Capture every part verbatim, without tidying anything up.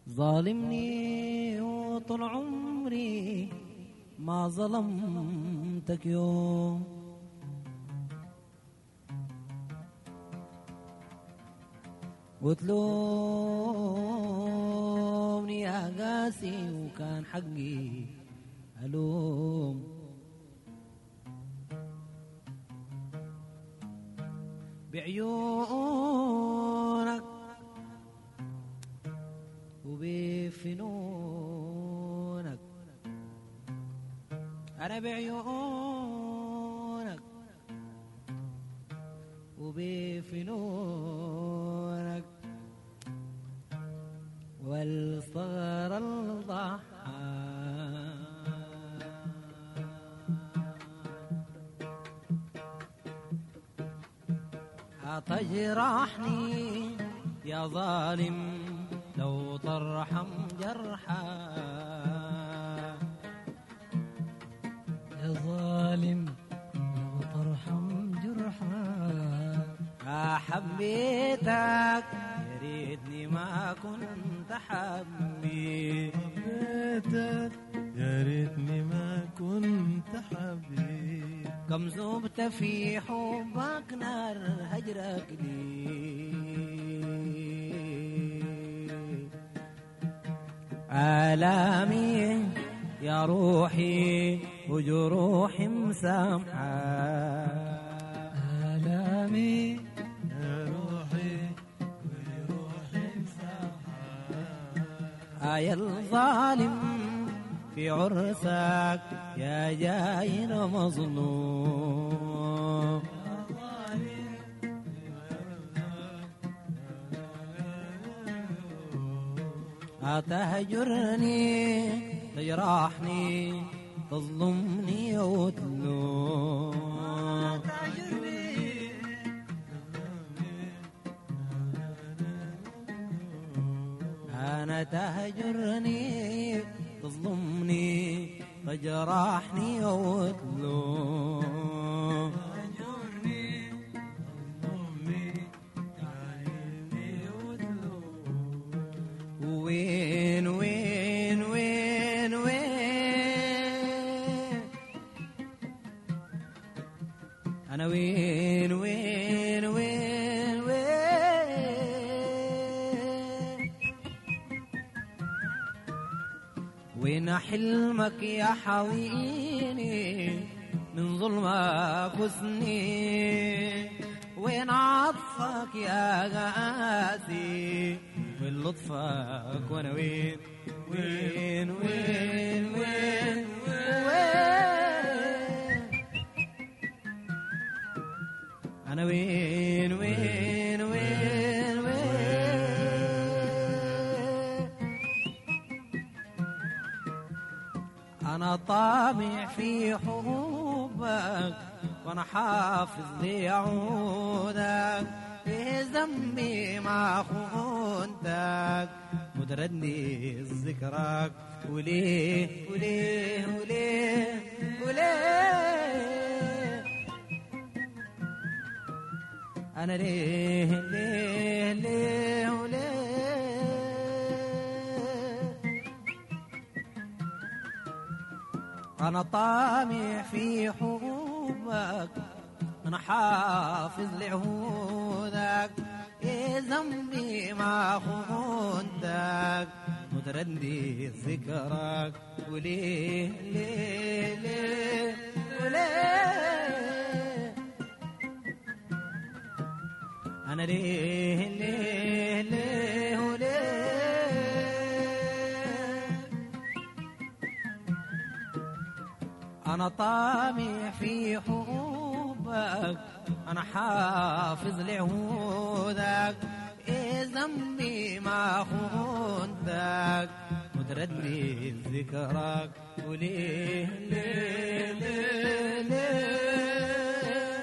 ظالمني وطول عمري ما ظلمتك يوم، وتلومني يا قاسي وكان حقي ألوم. بعيونك وبفنونك، أنا بعيونك وبفنونك والصغر الضحى هتجرحني يا ظالم لو ترحم جرحا، يا ظالم لو ترحم جرحا. حبيتك يا ريتني ما كنت حبيت، حبيتك يا ريتني ما كنت حبيت. كم ذبت في حبك نار هجرك لي، آلامي يا روحي وجروحي مسامحة، آلامي يا روحي وجروحي مسامحة. يا الظالم في عرسك يا جاير مظلوم، هتهجرني تجرحني تظلمني وتلوم، أنا تهجرني تظلمني تجرحني وتلوم، وين وين وين وين أنا وين وين وين وين وين حلمك يا حويني من ظلمك وسنين، وين عطفك يا قاسي من لطفك، وانا وين وين وين وين وين انا وين وين وين وين انا طامع في حبك وانا حافظ ليعودك، في ذنبي ما خونتك متردني ذكرك، وليه وليه وليه وليه أنا ليه ليه ليه وليه أنا طامع في حبك أنا حافظ لعهودك، إيه ذنبي ما خونتك متردي ذكرك، وليه ليه ليه وليه أنا ليه ليه ليه وليه أنا طامع في حبك أنا حافظ لعهودك، إيه ذنبي ما خونتك متردي ذكرك، وليه ليه ليه ليه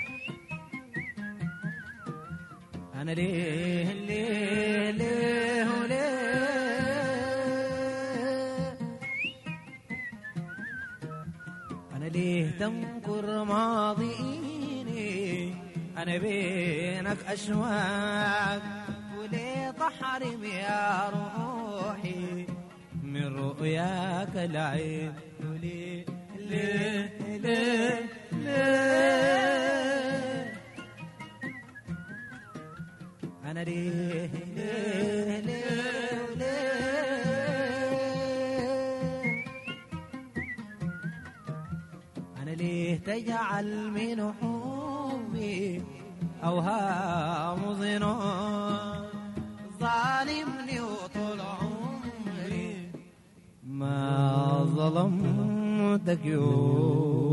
أنا ليه ليه ليه وليه أنا ليه تنكر ماضيني أنا بينك أشواق، وليه ضحى أحرم يا روحي من رؤياك العين ليه ليه ليه ليه أنا ليه ليه ليه ليه أنا ليه تجعل من حبي أوهام ظنون ظالمني وطول عمري ما ظلمتك يوم